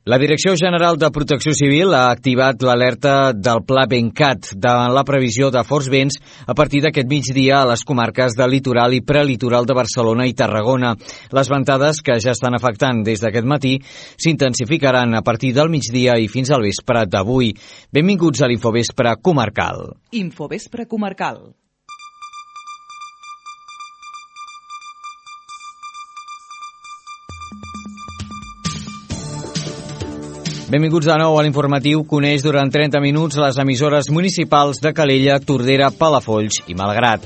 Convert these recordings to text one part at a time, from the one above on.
La Direcció General de Protecció Civil ha activat l'alerta del Pla Bencat davant la previsió de forts vents a partir d'aquest migdia a les comarques del litoral i prelitoral de Barcelona i Tarragona. Les ventades, que ja estan afectant des d'aquest matí, s'intensificaran a partir del migdia i fins al vespre d'avui. Benvinguts a l'Infovespre Comarcal. Infovespre Comarcal. Benvinguts de nou a l'informatiu. Coneix durant 30 minuts les emissores municipals de Calella, Tordera, Palafolls i Malgrat.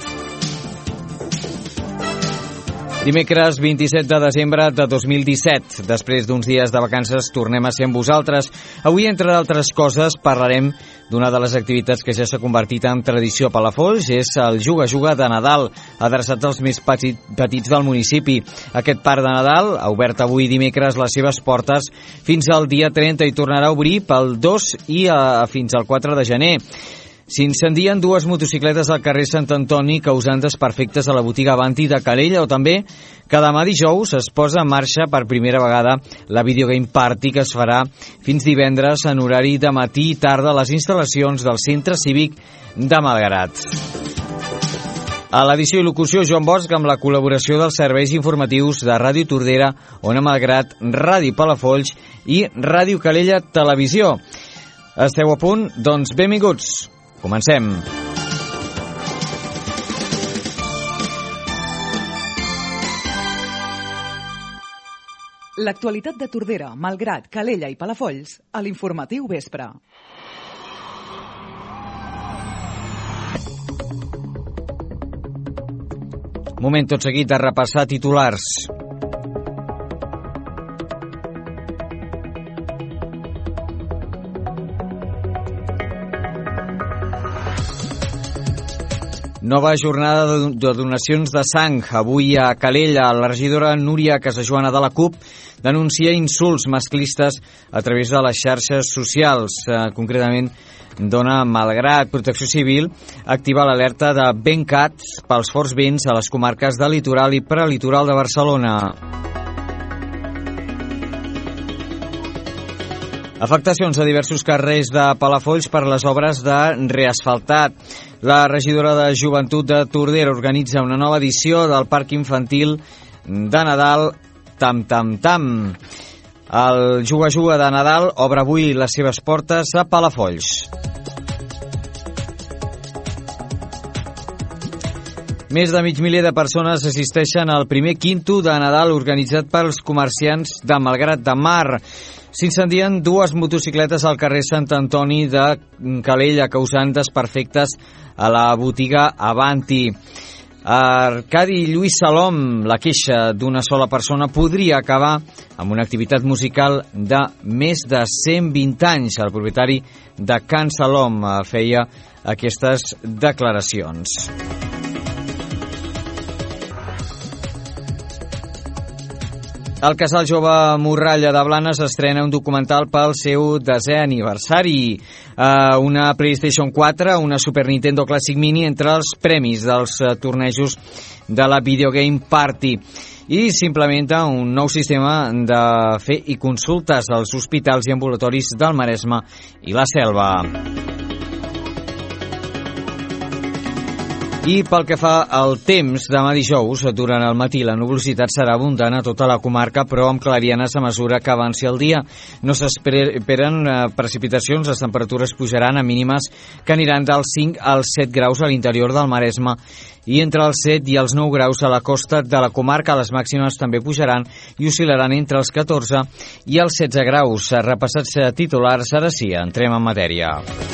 Dimecres 27 de desembre de 2017. Després d'uns dies de vacances tornem a ser amb vosaltres. Avui, entre d'altres coses, parlarem d'una de les activitats que ja s'ha convertit en tradició a Palafolls. És el Juga-Juga de Nadal, adreçat als més petits del municipi. Aquest parc de Nadal ha obert avui dimecres les seves portes fins al dia 30 i tornarà a obrir pel 2 i fins al 4 de gener. S'incendien dues motocicletes al carrer Sant Antoni causant desperfectes a la botiga Avanti de Calella, o també que demà dijous es posa en marxa per primera vegada la Videogame Party, que es farà fins divendres en horari de matí i tarda a les instal·lacions del Centre Cívic de Malgrat. A l'edició i locució, Joan Bosch, amb la col·laboració dels serveis informatius de Ràdio Tordera, Ona Malgrat, Ràdio Palafolls i Ràdio Calella Televisió. Esteu a punt? Doncs benvinguts. Comencem. L'actualitat de Tordera, Malgrat, Calella i Palafolls a l'Informatiu Vespre. Moment tot seguit de repassar titulars. Nova jornada de donacions de sang. Avui a Calella, la regidora Núria Casajoana de la CUP denuncia insults masclistes a través de les xarxes socials. Concretament, dona Malgrat. Protecció Civil activa l'alerta de Bencat pels forts vents a les comarques del litoral i prelitoral de Barcelona. Afectacions a diversos carrers de Palafolls per les obres de reasfaltat. La regidora de Joventut de Tordera organitza una nova edició del Parc Infantil de Nadal Tam Tam Tam. El Juga-Juga de Nadal obre avui les seves portes a Palafolls. Més de mig miler de persones assisteixen al primer quinto de Nadal organitzat pels comerciants de Malgrat de Mar. S'incendien dues motocicletes al carrer Sant Antoni de Calella, causant desperfectes a la botiga Avanti. Arcadi Lluís Salom, la queixa d'una sola persona podria acabar amb una activitat musical de més de 120 anys. El propietari de Can Salom feia aquestes declaracions. El Casal Jove Morralla de Blanes estrena un documental pel seu 10è aniversari. Una PlayStation 4, una Super Nintendo Classic Mini entre els premis dels tornejos de la Videogame Party. I s'implementa un nou sistema de fer i consultes als hospitals i ambulatoris del Maresme i la Selva. I pel que fa al temps, demà dijous, durant el matí, la nuvolositat serà abundant a tota la comarca, però amb clarianes a mesura que avanci el dia. No s'esperen precipitacions, les temperatures pujaran a mínimes que aniran dels 5 als 7 graus a l'interior del Maresme i entre els 7 i els 9 graus a la costa de la comarca. Les màximes també pujaran i oscil·laran entre els 14 i els 16 graus. Repassats titulars, ara sí, entrem en matèria.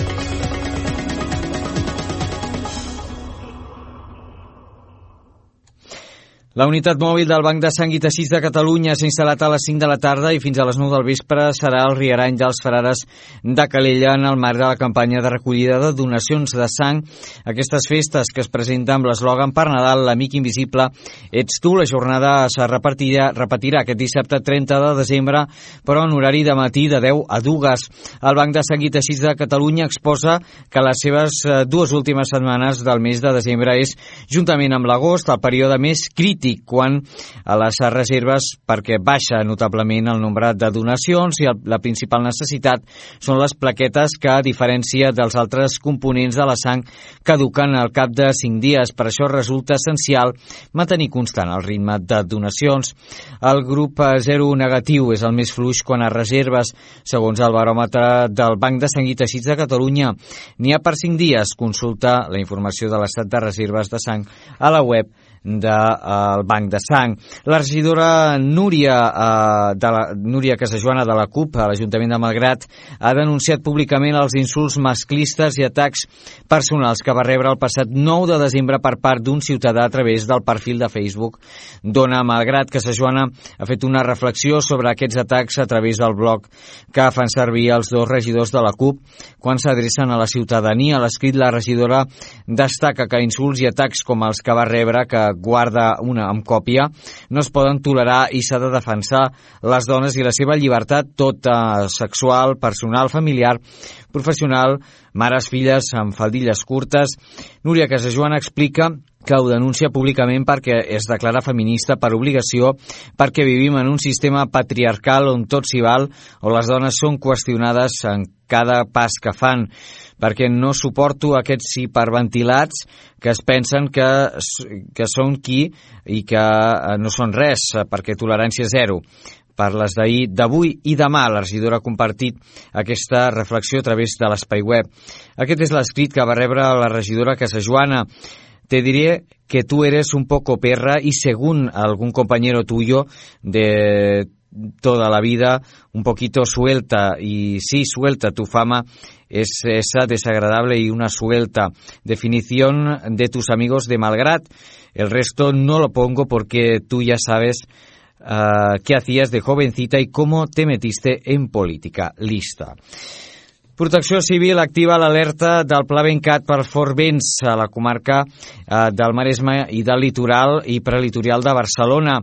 La unitat mòbil del Banc de Sang i Teixits de Catalunya s'ha instal·lat a les 5 de la tarda i fins a les 9 del vespre serà el Riarany dels Frares de Calella en el marc de la campanya de recollida de donacions de sang. Aquestes festes que es presenten amb l'eslògan per Nadal, l'amic invisible, ets tu. La jornada es repetirà aquest dissabte 30 de desembre, però en horari de matí de 10 a 2. El Banc de Sang i Teixits de Catalunya exposa que les seves dues últimes setmanes del mes de desembre és, juntament amb l'agost, el període més crític dic, quan a les reserves perquè baixa notablement el nombre de donacions i la principal necessitat són les plaquetes que, a diferència dels altres components de la sang, caduquen al cap de 5 dies. Per això resulta essencial mantenir constant el ritme de donacions. El grup 0 negatiu és el més fluix quan a reserves, segons el baròmetre del Banc de Sang i Teixits de Catalunya. N'hi ha per 5 dies. Consulta la informació de l'estat de reserves de sang a la web del Banc de Sang. La regidora Núria Casajoana de la CUP a l'Ajuntament de Malgrat ha denunciat públicament els insults masclistes i atacs personals que va rebre el passat 9 de desembre per part d'un ciutadà a través del perfil de Facebook d'Ona Malgrat. Casajoana ha fet una reflexió sobre aquests atacs a través del blog que fan servir els dos regidors de la CUP quan s'adrecen a la ciutadania. A l'escrit, la regidora destaca que insults i atacs com els que va rebre, que guarda una amb còpia, no es poden tolerar i s'ha de defensar les dones i la seva llibertat, tota sexual, personal, familiar, professional, mares, filles amb faldilles curtes. Núria Casajoana explica que ho denuncia públicament perquè es declara feminista per obligació, perquè vivim en un sistema patriarcal on tot s'hi val, on les dones són qüestionades en cada pas que fan, perquè no suporto aquests hiperventilats que es pensen que són qui i que no són res, perquè tolerància zero. Parles d'avui i demà. La regidora ha compartit aquesta reflexió a través de l'espai web. Aquest és l'escrit que va rebre la regidora Casajoana. Te diré que tú eres un poco perra y según algún compañero tuyo de toda la vida, un poquito suelta, y sí, suelta, tu fama es esa, desagradable y una suelta. Definición de tus amigos de Malgrat. El resto no lo pongo porque tú ya sabes qué hacías de jovencita y cómo te metiste en política. Lista. Protecció Civil activa l'alerta del Pla Bencat per forts vents a la comarca del Maresme i del litoral i prelitoral de Barcelona.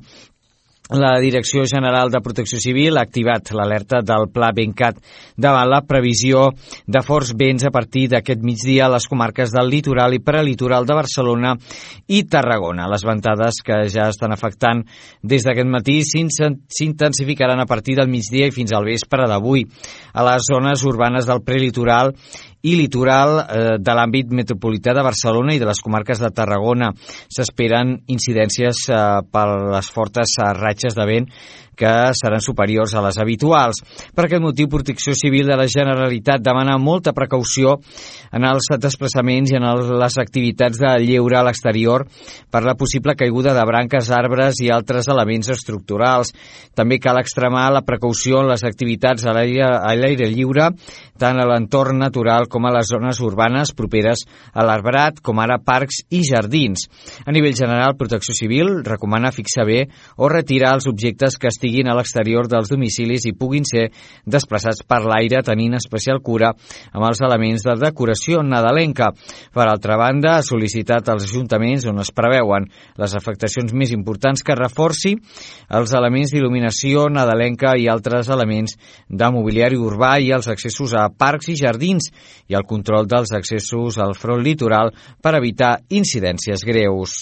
La Direcció General de Protecció Civil ha activat l'alerta del Pla Bencat davant la previsió de forts vents a partir d'aquest migdia a les comarques del litoral i prelitoral de Barcelona i Tarragona. Les ventades que ja estan afectant des d'aquest matí s'intensificaran a partir del migdia i fins al vespre d'avui. A les zones urbanes del prelitoral i litoral de l'àmbit metropolità de Barcelona i de les comarques de Tarragona s'esperen incidències per les fortes ratxes de vent que seran superiors a les habituals. Per aquest motiu, Protecció Civil de la Generalitat demana molta precaució en els desplaçaments i en les activitats de lleure a l'exterior per la possible caiguda de branques, arbres i altres elements estructurals. També cal extremar la precaució en les activitats a l'aire lliure, tant a l'entorn natural com a les zones urbanes properes a l'arbrat, com ara parcs i jardins. A nivell general, Protecció Civil recomana fixar bé o retirar els objectes que estiguin a l'exterior dels domicilis i puguin ser desplaçats per l'aire, tenint especial cura amb els elements de decoració nadalenca. Per altra banda, ha sol·licitat als ajuntaments on es preveuen les afectacions més importants que reforci els elements d'il·luminació nadalenca i altres elements de mobiliari urbà i els accessos a parcs i jardins i el control dels accessos al front litoral per evitar incidències greus.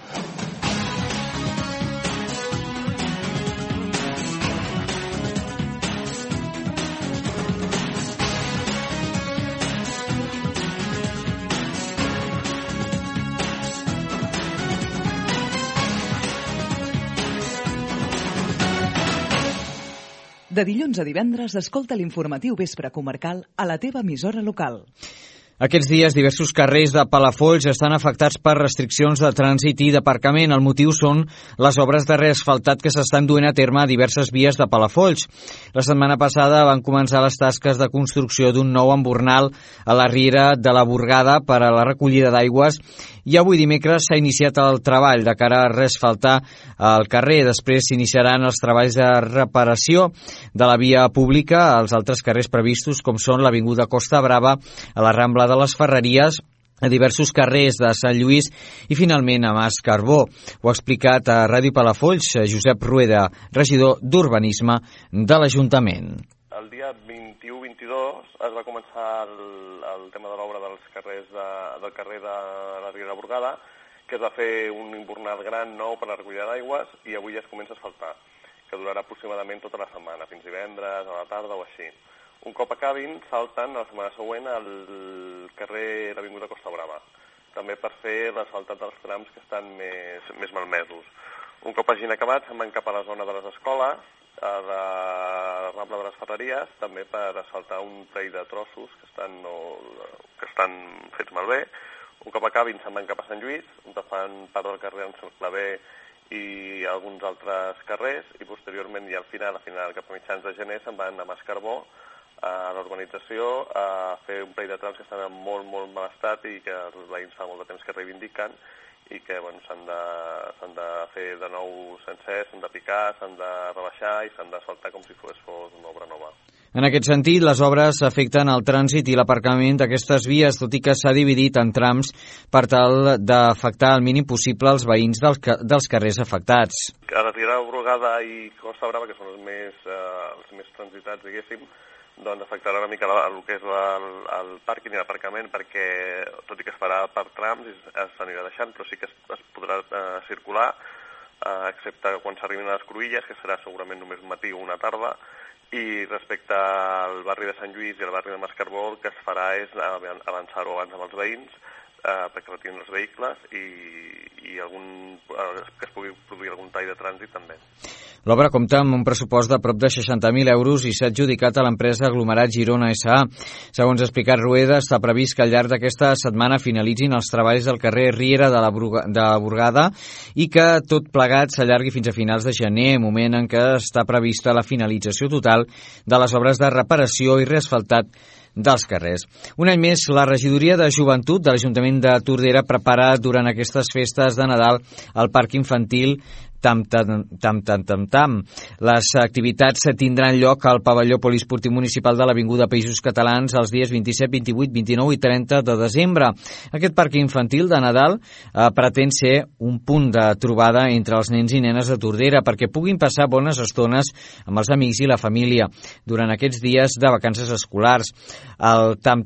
De dilluns a divendres, escolta l'informatiu Vespre Comarcal a la teva emissora local. Aquests dies, diversos carrers de Palafolls estan afectats per restriccions de trànsit i d'aparcament. El motiu són les obres de reasfaltat que s'estan duent a terme a diverses vies de Palafolls. La setmana passada van començar les tasques de construcció d'un nou embornal a la riera de la Burgada per a la recollida d'aigües i avui dimecres s'ha iniciat el treball de cara a reasfaltar el carrer. Després s'iniciaran els treballs de reparació de la via pública als altres carrers previstos, com són l'Avinguda Costa Brava, a la Rambla de les Ferreries, a diversos carrers de Sant Lluís i finalment a Mas Carbó. Ho ha explicat a Ràdio Palafolls Josep Rueda, regidor d'Urbanisme de l'Ajuntament. El dia 21-22 es va començar el tema de l'obra dels carrers del carrer de la Riera Burgada que es va fer un imbornal gran nou per a la recollida d'aigües i avui ja es comença a asfaltar, que durarà aproximadament tota la setmana, fins divendres, a la tarda o així. Un cop acabin, salten a la setmana següent al carrer l'Avinguda Costa Brava, també per fer l'asfaltat dels trams que estan més malmesos. Un cop hagin acabat, se'n van cap a la zona de les escoles, a la Rambla de les Ferreries, també per asfaltar un parell de trossos que estan fets malbé. Un cop acabin, se'n van cap a Sant Lluís, on fan part del carrer en Cerclavé i alguns altres carrers, i posteriorment, i al final cap a mitjans de gener, se'n van a Mascarbó, a l'urbanització, a fer un parell de trams que estan en molt, molt mal estat i que els veïns fa molt de temps que reivindiquen i que s'han de fer de nou sencers, s'han de picar, s'han de rebaixar i s'han d'asfaltar com si fos una obra nova. En aquest sentit, les obres afecten el trànsit i l'aparcament d'aquestes vies, tot i que s'ha dividit en trams per tal d'afectar el mínim possible els veïns dels carrers afectats. A la Tirada Brugada i Costa Brava, que són els més transitats, diguéssim, doncs afectarà una mica el que és el pàrquing i l'aparcament, perquè tot i que es farà per trams s'anirà deixant, però sí que es podrà circular, excepte quan s'arribin a les Cruïlles, que serà segurament només un matí o una tarda, i respecte al barri de Sant Lluís i al barri de Mascarbó, el que es farà és avançar-ho abans amb els veïns, perquè retirin els vehicles i que es pugui produir algun tall de trànsit també. L'obra compta amb un pressupost de prop de 60.000 euros i s'ha adjudicat a l'empresa Aglomerat Girona S.A. Segons ha explicat Rueda, està previst que al llarg d'aquesta setmana finalitzin els treballs del carrer Riera de Burgada i que tot plegat s'allargui fins a finals de gener, moment en què està prevista la finalització total de les obres de reparació i reasfaltat dels carrers. Un any més, la regidoria de joventut de l'Ajuntament de Tordera prepara durant aquestes festes de Nadal el parc infantil Tam. Les activitats tindran lloc al pavelló poliesportiu municipal de l'Avinguda Països Catalans els dies 27, 28, 29 i 30 de desembre. Aquest parc infantil de Nadal pretén ser un punt de trobada entre els nens i nenes de Tordera perquè puguin passar bones estones amb els amics i la família durant aquests dies de vacances escolars. Al Tam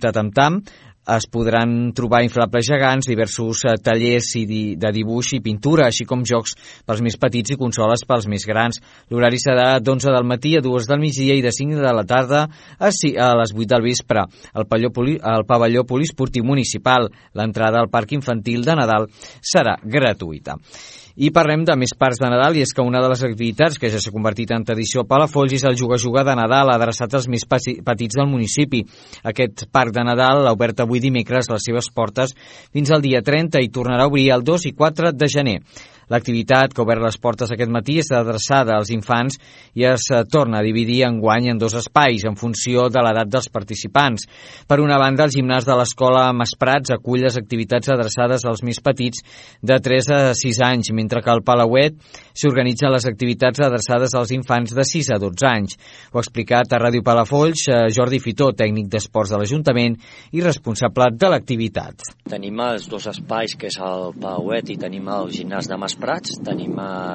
es podran trobar inflables gegants, diversos tallers de dibuix i pintura, així com jocs pels més petits i consoles pels més grans. L'horari serà d'11 del matí a 2 del migdia i de 5 de la tarda a les 8 del vespre al pavelló poliesportiu municipal. L'entrada al parc infantil de Nadal serà gratuïta. I parlem de més parcs de Nadal, i és que una de les activitats que ja s'ha convertit en tradició a Palafolls és el Juga-Juga de Nadal, adreçat als més petits del municipi. Aquest parc de Nadal ha obert avui dimecres les seves portes fins al dia 30 i tornarà a obrir el 2 i 4 de gener. L'activitat, que ha obert les portes aquest matí, és adreçada als infants i es torna a dividir enguany en dos espais, en funció de l'edat dels participants. Per una banda, el gimnàs de l'escola Masprats acull les activitats adreçades als més petits de 3 a 6 anys, mentre que al Palauet s'organitzen les activitats adreçades als infants de 6 a 12 anys. Ho ha explicat a Ràdio Palafolls Jordi Fitó, tècnic d'esports de l'Ajuntament i responsable de l'activitat. Tenim els dos espais, que és el Palauet i tenim el gimnàs de Masprats. Tenim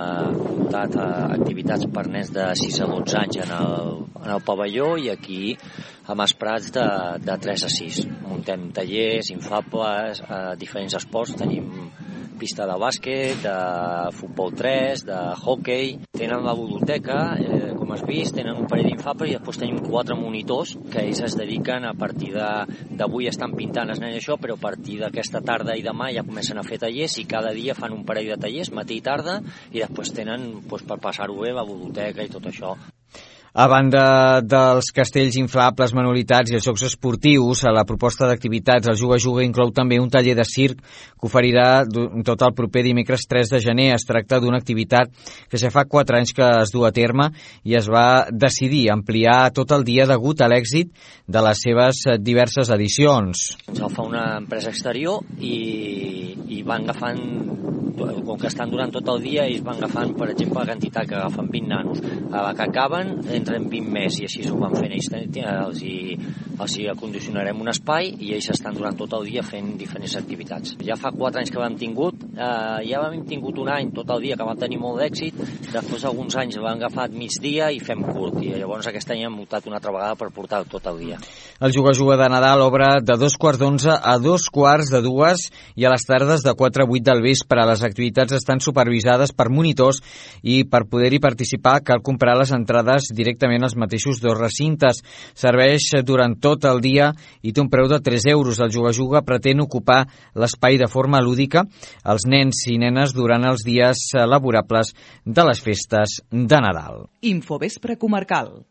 muntat activitats per nens de 6 a 12 anys en el pavelló i aquí a Masprats de 3 a 6. Muntem tallers, inflables, diferents esports. Tenim pista de bàsquet, de futbol 3, de hockey. Tenen la biblioteca, com has vist, tenen un parell d'inflables i després tenim 4 monitors que ells es dediquen a partir d'avui estan pintant els nens això, però a partir d'aquesta tarda i demà ja comencen a fer tallers i cada dia fan un parell de tallers, matí i tarda, i després tenen per passar-ho bé la biblioteca i tot això. A banda dels castells inflables, manualitats i els jocs esportius, a la proposta d'activitats el Juga-Juga inclou també un taller de circ que oferirà tot el proper dimecres 3 de gener. Es tracta d'una activitat que ja fa 4 anys que es du a terme i es va decidir ampliar tot el dia degut a l'èxit de les seves diverses edicions. Se'l fa una empresa exterior i van agafant, com que estan durant tot el dia, ells van agafant, per exemple, la quantitat que agafen 20 nanos. A la que acaben, entren 20 més, i així ho van fent ells. Els hi acondicionarem un espai i ells estan durant tot el dia fent diferents activitats. Ja fa 4 anys que l'hem tingut, ja hem tingut un any tot el dia que vam tenir molt d'èxit, després alguns anys l'hem agafat migdia i fem curt, i llavors aquest any hem optat una altra vegada per portar tot el dia. El Juga de Nadal obre de 2:15 a 2:45 i a les tardes de 4 a 8 del vespre. Les activitats estan supervisades per monitors i per poder-hi participar cal comprar les entrades directament als mateixos dos recintes. Serveix durant tot el dia i té un preu de 3 euros. El Juga pretén ocupar l'espai de forma lúdica als nens i nenes durant els dies laborables de les festes de Nadal. Infovespre comarcal.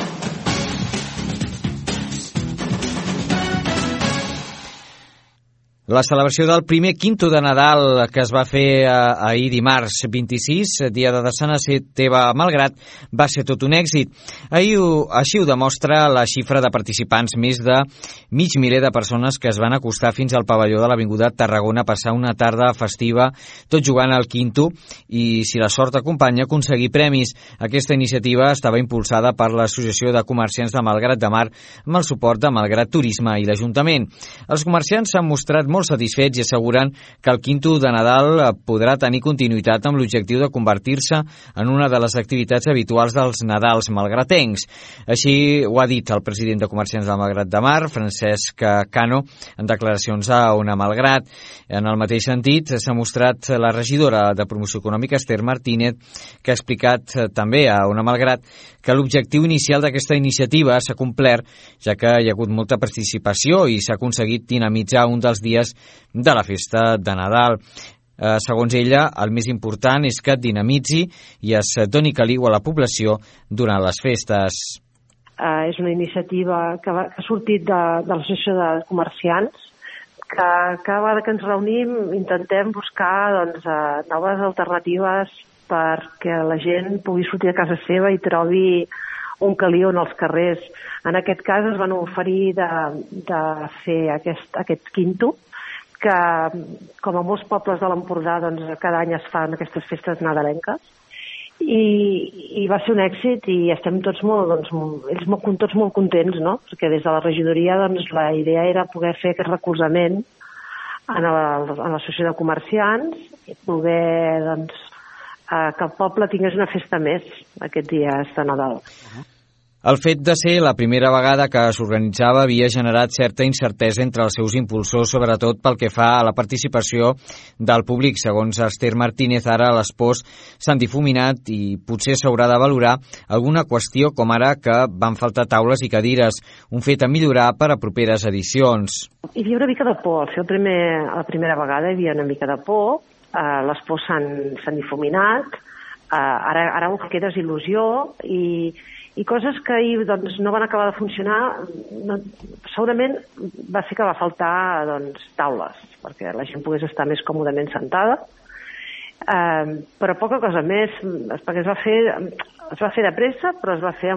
La celebració del primer quinto de Nadal que es va fer ahir dimarts 26, dia de Sant Esteve Malgrat, va ser tot un èxit. Així ho demostra la xifra de participants, més de mig miler de persones que es van acostar fins al pavelló de l'Avinguda Tarragona a passar una tarda festiva, tot jugant al quinto i, si la sort acompanya, aconseguir premis. Aquesta iniciativa estava impulsada per l'Associació de Comerciants de Malgrat de Mar amb el suport de Malgrat Turisme i l'Ajuntament. Els comerciants s'han mostrat molt satisfets i asseguren que el quinto de Nadal podrà tenir continuïtat amb l'objectiu de convertir-se en una de les activitats habituals dels Nadals malgratencs. Així ho ha dit el president de Comerciants de Malgrat de Mar, Francesc Cano, en declaracions a Ona Malgrat. En el mateix sentit, s'ha mostrat la regidora de Promoció Econòmica, Esther Martínez, que ha explicat també a Ona Malgrat que l'objectiu inicial d'aquesta iniciativa s'ha complert, ja que hi ha hagut molta participació i s'ha aconseguit dinamitzar un dels dies de la festa de Nadal. Segons ella, el més important és que dinamitzi i es doni caliu a la població durant les festes. És una iniciativa que ha sortit de l'Associació de Comerciants, que cada vegada que ens reunim intentem buscar noves alternatives perquè la gent pugui sortir de casa seva i trobi un caliu en els carrers. En aquest cas es van oferir de fer aquest quinto, que com a molts pobles de l'Empordà cada any es fan aquestes festes nadalenques, i va ser un èxit i estem tots tots molt contents, no? Perquè des de la regidoria la idea era poder fer aquest recolzament en l'associació de comerciants i poder que el poble tingués una festa més aquest dia de Nadal. El fet de ser la primera vegada que s'organitzava havia generat certa incertesa entre els seus impulsors, sobretot pel que fa a la participació del públic. Segons Esther Martínez, ara les pors s'han difuminat i potser s'haurà de valorar alguna qüestió, com ara que van faltar taules i cadires, un fet a millorar per a properes edicions. Hi havia una mica de por. Al fer la primera vegada hi havia una mica de por, les pors s'han difuminat, ara el que queda és il·lusió i coses que ahir no van acabar de funcionar. Segurament va ser que va faltar taules, perquè la gent pogués estar més còmodament sentada, però poca cosa més, perquè es va fer de pressa, però es va fer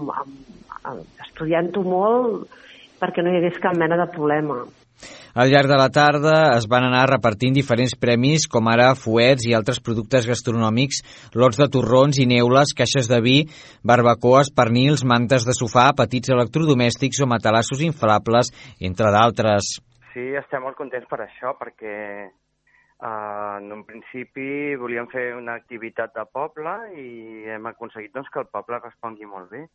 estudiant-ho molt perquè no hi hagués cap mena de problema. Al llarg de la tarda es van anar repartint diferents premis, com ara fuets i altres productes gastronòmics, lots de torrons i neules, caixes de vi, barbacoes, pernils, mantes de sofà, petits electrodomèstics o matalassos inflables, entre d'altres. Sí, estem molt contents per això, perquè en un principi volíem fer una activitat de poble i hem aconseguit que el poble respongui molt bé.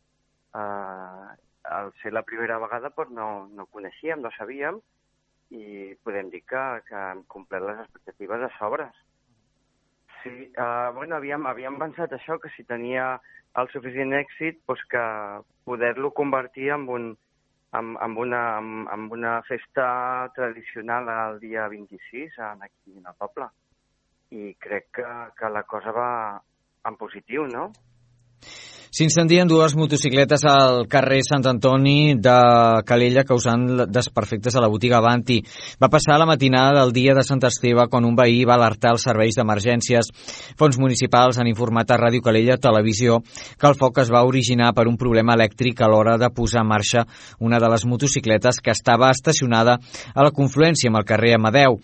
Al ser la primera vegada no coneixíem, no sabíem, i podem dir que hem complert les expectatives de sobres. Sí, havíem pensat això, que si tenia el suficient èxit, que poder-lo convertir en una festa tradicional el dia 26 aquí en el poble. I crec que la cosa va en positiu, no? S'incendien dues motocicletes al carrer Sant Antoni de Calella causant desperfectes a la botiga Avanti. Va passar la matinada del dia de Sant Esteve quan un veí va alertar els serveis d'emergències. Fons municipals han informat a Ràdio Calella Televisió que el foc es va originar per un problema elèctric a l'hora de posar en marxa una de les motocicletes que estava estacionada a la confluència amb el carrer Amadeu.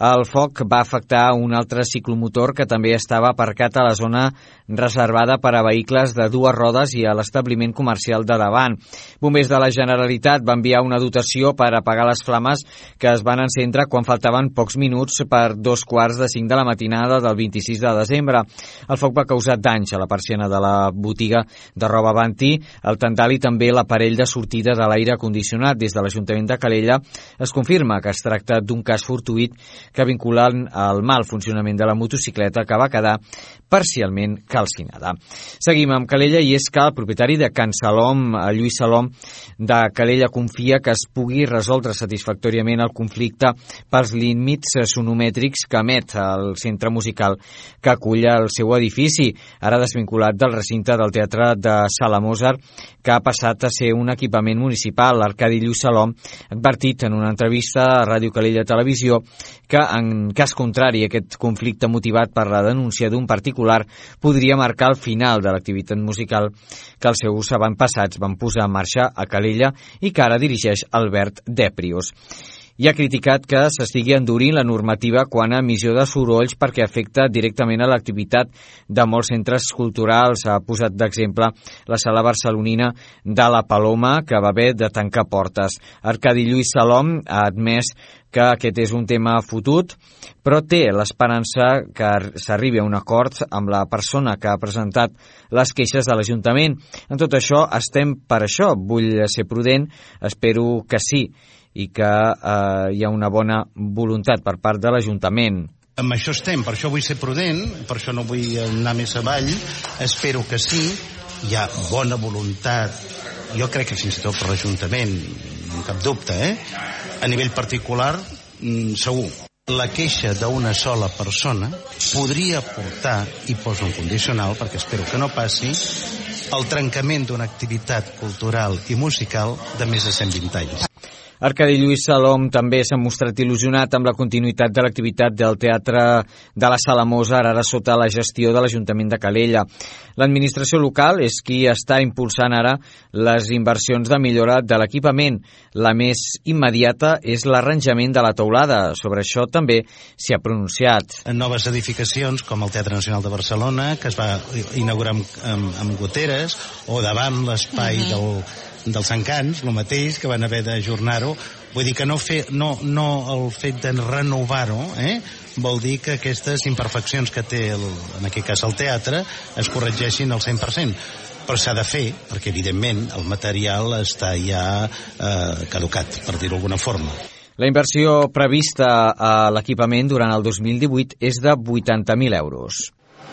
El foc va afectar un altre ciclomotor que també estava aparcat a la zona reservada per a vehicles de dues rodes i a l'establiment comercial de davant. Bombers de la Generalitat va enviar una dotació per apagar les flames que es van encendre quan faltaven pocs minuts per 2:45 de la matinada del 26 de desembre. El foc va causar danys a la persiana de la botiga de roba Avanti, el tendal i també l'aparell de sortida de l'aire condicionat. Des de l'Ajuntament de Calella es confirma que es tracta d'un cas fortuït que vinculen al mal funcionament de la motocicleta que va quedar parcialment calcinada. Seguim amb Calella i és que el propietari de Can Salom, Lluís Salom, de Calella confia que es pugui resoldre satisfactòriament el conflicte pels límits sonomètrics que emet el centre musical que acull el seu edifici, ara desvinculat del recinte del Teatre de Sala Mozart, que ha passat a ser un equipament municipal. L'Arcadi Lluís Salom ha advertit en una entrevista a Ràdio Calella Televisió que, en cas contrari, aquest conflicte motivat per la denúncia d'un particular podria marcar el final de l'activitat musical que els seus avantpassats van posar en marxa a Calella i que ara dirigeix Albert Deprius. I ha criticat que s'estigui endurint la normativa quant a emissió de sorolls perquè afecta directament a l'activitat de molts centres culturals. Ha posat d'exemple la sala barcelonina de la Paloma, que va haver de tancar portes. Arcadi Lluís Salom ha admès que aquest és un tema fotut, però té l'esperança que s'arribi a un acord amb la persona que ha presentat les queixes de l'Ajuntament. En tot això, estem per això. Vull ser prudent, espero que sí, i que hi ha una bona voluntat per part de l'Ajuntament. Amb això estem, per això vull ser prudent, per això no vull anar més avall, espero que sí, hi ha bona voluntat, jo crec que fins i tot per l'Ajuntament, no cap dubte, a nivell particular, segur. La queixa d'una sola persona podria portar, i poso un condicional perquè espero que no passi, el trencament d'una activitat cultural i musical de més de 120 anys. Arcadi Lluís Salom també s'ha mostrat il·lusionat amb la continuïtat de l'activitat del Teatre de la Sala Mozart, ara sota la gestió de l'Ajuntament de Calella. L'administració local és qui està impulsant ara les inversions de millora de l'equipament. La més immediata és l'arranjament de la teulada. Sobre això també s'hi ha pronunciat. Noves edificacions, com el Teatre Nacional de Barcelona, que es va inaugurar amb goteres, o davant l'espai dels Encants, el mateix, que van haver d'ajornar-ho. Vull dir que no el fet de renovar-ho vol dir que aquestes imperfeccions que té, en aquest cas el teatre, es corregeixin al 100%. Però s'ha de fer, perquè evidentment el material està ja caducat, per dir-ho d'alguna forma. La inversió prevista a l'equipament durant el 2018 és de 80.000 euros.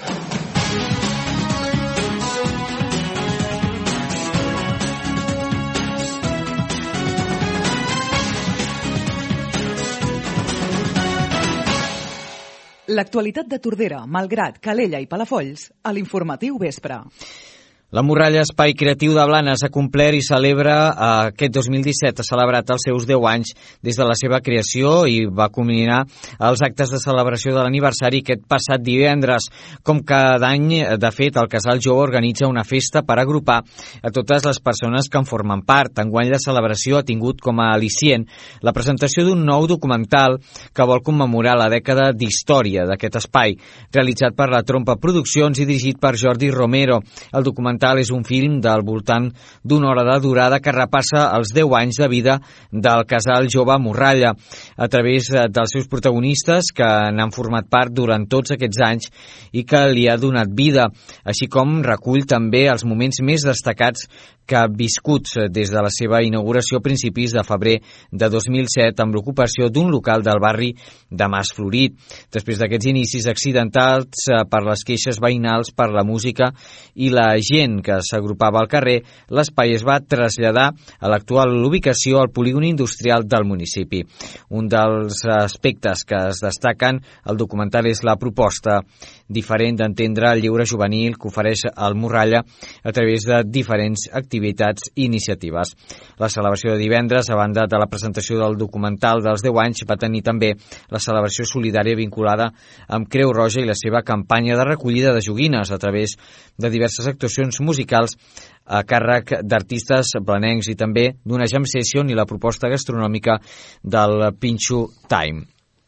L'actualitat de Tordera, Malgrat, Calella i Palafolls a l'Informatiu Vespre. La Morralla Espai Creatiu de Blanes ha complert i celebra aquest 2017. Ha celebrat els seus 10 anys des de la seva creació i va culminar els actes de celebració de l'aniversari aquest passat divendres. Com cada any, de fet, el Casal Jove organitza una festa per agrupar a totes les persones que en formen part. Enguany la celebració ha tingut com a al·licient la presentació d'un nou documental que vol commemorar la dècada d'història d'aquest espai, realitzat per la Trompa Produccions i dirigit per Jordi Romero. El documental és un film del voltant d'una hora de durada que repassa els 10 anys de vida del Casal Jove Morralla a través dels seus protagonistes que n'han format part durant tots aquests anys i que li ha donat vida, així com recull també els moments més destacats que ha viscut des de la seva inauguració a principis de febrer de 2007 amb l'ocupació d'un local del barri de Mas Florit. Després d'aquests inicis accidentats per les queixes veïnals, per la música i la gent que s'agrupava al carrer, l'espai es va traslladar a l'actual ubicació al polígon industrial del municipi. Un dels aspectes que es destaquen al documental és la proposta diferent d'entendre el lleure juvenil que ofereix el Morralla a través de diferents activitats i iniciatives. La celebració de divendres, a banda de la presentació del documental dels 10 anys, va tenir també la celebració solidària vinculada amb Creu Roja i la seva campanya de recollida de joguines a través de diverses actuacions musicals a càrrec d'artistes blanencs i també d'una jam session i la proposta gastronòmica del Pinxo Time.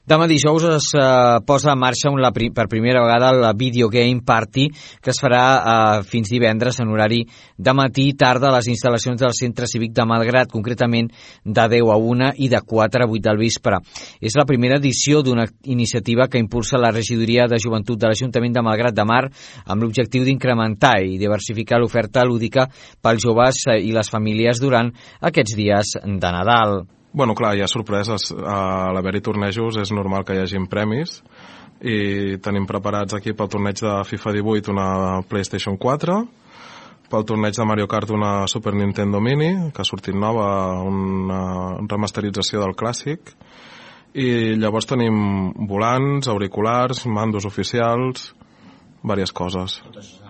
Demà dijous es posa en marxa per primera vegada la Video Game Party, que es farà fins divendres en horari de matí i tarda a les instal·lacions del Centre Cívic de Malgrat, concretament de 10 a 1 i de 4 a 8 del vespre. És la primera edició d'una iniciativa que impulsa la Regidoria de Joventut de l'Ajuntament de Malgrat de Mar amb l'objectiu d'incrementar i diversificar l'oferta lúdica pels joves i les famílies durant aquests dies de Nadal. Bueno, clar, hi ha sorpreses. A l'haver-hi tornejos és normal que hi hagin premis i tenim preparats aquí pel torneig de FIFA 18 una PlayStation 4, pel torneig de Mario Kart una Super Nintendo Mini, que ha sortit nova, una remasterització del clàssic, i llavors tenim volants, auriculars, mandos oficials, diverses coses.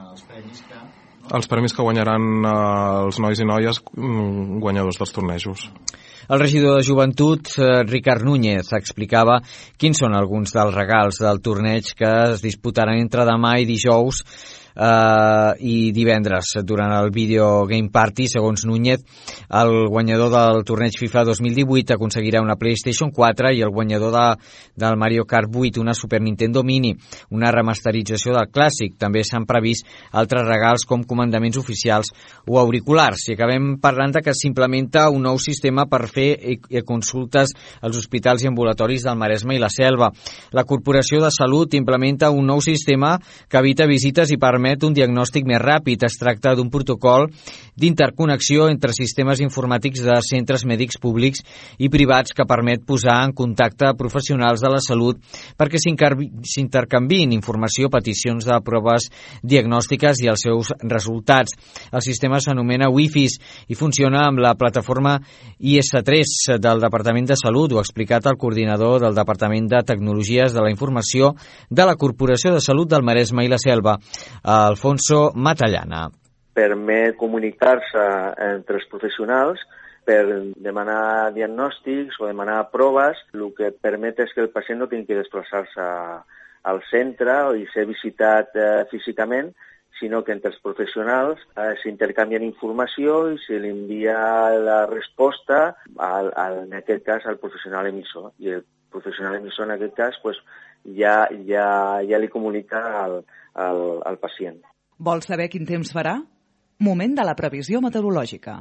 Els premis que guanyaran els nois i noies guanyadors dels tornejos. El regidor de Joventut, Ricard Núñez, explicava quins són alguns dels regals del torneig que es disputaran entre demà i dijous i divendres durant el Video Game Party. Segons Núñez, el guanyador del torneig FIFA 2018 aconseguirà una PlayStation 4 i el guanyador del Mario Kart 8 una Super Nintendo Mini, una remasterització del clàssic. També s'han previst altres regals com comandaments oficials o auriculars. I acabem parlant que s'implementa un nou sistema per fer consultes als hospitals i ambulatoris del Maresme i la Selva. La Corporació de Salut implementa un nou sistema que evita visites i permet un diagnòstic més ràpid. Es tracta d'un protocol d'interconnexió entre sistemes informàtics de centres mèdics públics i privats que permet posar en contacte professionals de la salut perquè s'intercanviïn informació, peticions de proves diagnòstiques i els seus resultats. El sistema s'anomena Wi-Fi i funciona amb la plataforma IS3 del Departament de Salut. Ho ha explicat el coordinador del Departament de Tecnologies de la Informació de la Corporació de Salut del Maresme i la Selva, Alfonso Matallana. Permet comunicar-se entre els professionals per demanar diagnòstics o demanar proves. El que permet és que el pacient no tingui que desplaçar-se al centre i ser visitat físicament, sinó que entre els professionals s'intercanvien informació i se li envia la resposta, en aquest cas, al professional emissor. I el professional emissor, en aquest cas, ja li comunica al pacient. Vols saber quin temps farà? Moment de la previsió meteorològica.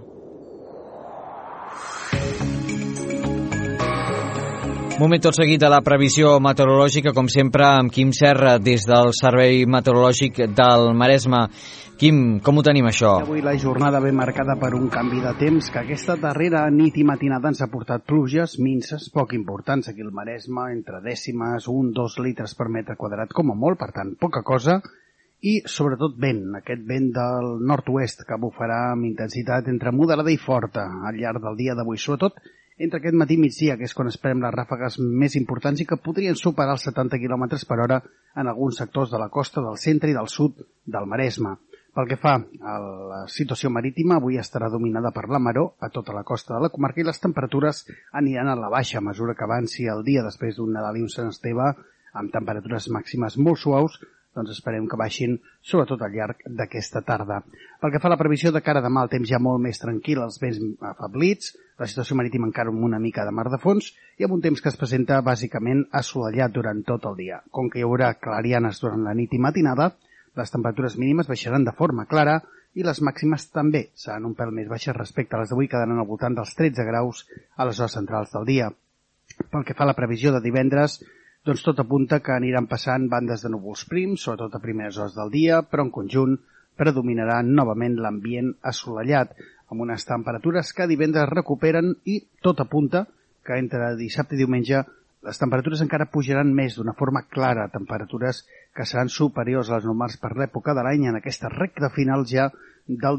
Moment tot seguit de la previsió meteorològica, com sempre, amb Quim Serra, des del Servei Meteorològic del Maresme. Quim, com ho tenim, això? Avui la jornada ve marcada per un canvi de temps que aquesta darrera nit i matinada ens ha portat pluges minses poc importants aquí al Maresme, entre dècimes, 1-2 litres per metre quadrat com a molt, per tant, poca cosa, i sobretot vent, aquest vent del nord-oest que bufarà amb intensitat entre moderada i forta al llarg del dia d'avui, sobretot entre aquest matí i migdia, que és quan esperem les ràfegues més importants i que podrien superar els 70 km per hora en alguns sectors de la costa, del centre i del sud del Maresme. Pel que fa a la situació marítima, avui estarà dominada per la maror a tota la costa de la comarca i les temperatures aniran a la baixa a mesura que avanci el dia després d'un Nadal i un Sant Esteve amb temperatures màximes molt suaus, doncs esperem que baixin sobretot al llarg d'aquesta tarda. Pel que fa a la previsió de cara a demà, el temps ja molt més tranquil, els vents afablits, la situació marítima encara amb una mica de mar de fons i amb un temps que es presenta bàsicament assolellat durant tot el dia. Com que hi haurà clarianes durant la nit i matinada, les temperatures mínimes baixaran de forma clara i les màximes també seran un pèl més baixes respecte a les d'avui, quedaran al voltant dels 13 graus a les hores centrals del dia. Pel que fa a la previsió de divendres, doncs tot apunta que aniran passant bandes de núvols prims, sobretot a primeres hores del dia, però en conjunt predominarà novament l'ambient assolellat, amb unes temperatures que divendres recuperen i tot apunta que entre dissabte i diumenge les temperatures encara pujaran més d'una forma clara, temperatures que seran superiors a les normals per l'època de l'any en aquesta recta final ja del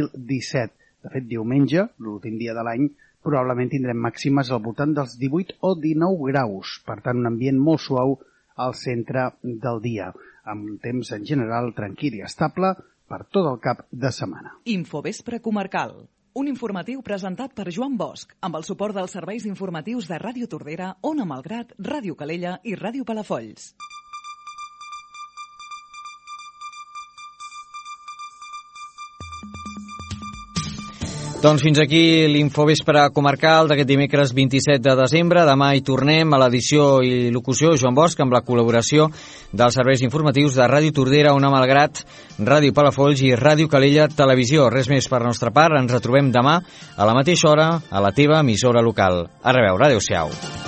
2017. De fet, diumenge, l'últim dia de l'any, probablement tindrem màximes al voltant dels 18 o 19 graus, per tant un ambient molt suau al centre del dia, amb un temps en general tranquil i estable per tot el cap de setmana. Infovespre comarcal, un informatiu presentat per Joan Bosch, amb el suport dels serveis informatius de Ràdio Tordera, Ona Malgrat, Ràdio Calella i Ràdio Palafolls. Doncs fins aquí l'Infovespre comarcal d'aquest dimecres 27 de desembre. Demà hi tornem a l'edició i locució Joan Bosch amb la col·laboració dels serveis informatius de Ràdio Tordera, Ona Malgrat, Ràdio Palafolls i Ràdio Calella Televisió. Res més per nostra part. Ens retrobem demà a la mateixa hora a la teva emissora local. A reveure. Adéu-siau.